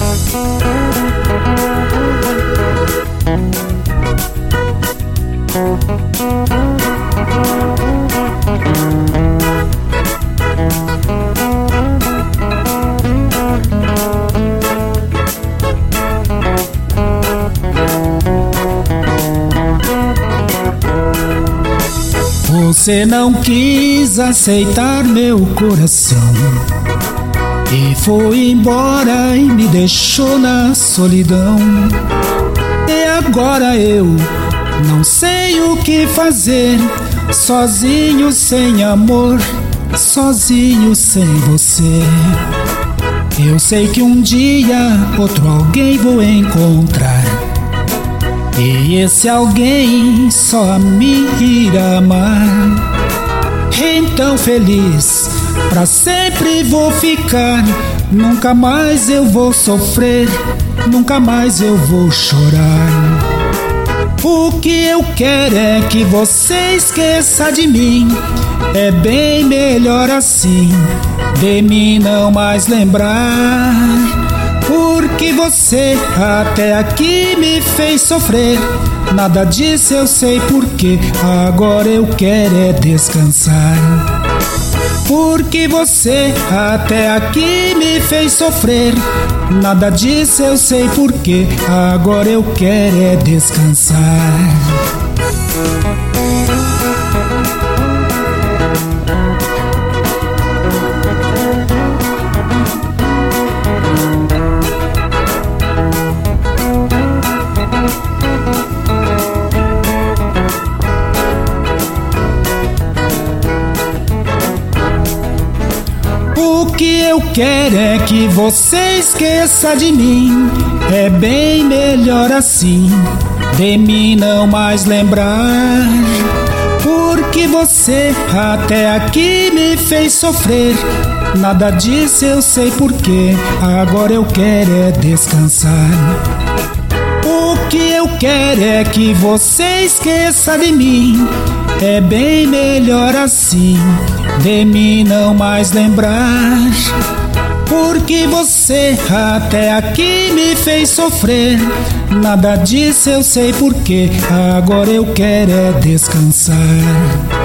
Você não quis aceitar meu coração e foi embora e me deixou na solidão. E agora eu não sei o que fazer, sozinho sem amor, sozinho sem você. Eu sei que um dia outro alguém vou encontrar, e esse alguém só a mim irá amar. Então feliz pra sempre vou ficar, nunca mais eu vou sofrer, nunca mais eu vou chorar. O que eu quero é que você esqueça de mim, é bem melhor assim, de mim não mais lembrar. Porque você até aqui me fez sofrer, nada disso eu sei porque agora eu quero é descansar. Porque você até aqui me fez sofrer, nada disso eu sei porque agora eu quero é descansar. O que eu quero é que você esqueça de mim, é bem melhor assim, de mim não mais lembrar. Porque você até aqui me fez sofrer, nada disso eu sei porque agora eu quero é descansar. O que eu quero é que você esqueça de mim, é bem melhor assim, de mim não mais lembrar. Porque você até aqui me fez sofrer, nada disso eu sei porque agora eu quero é descansar.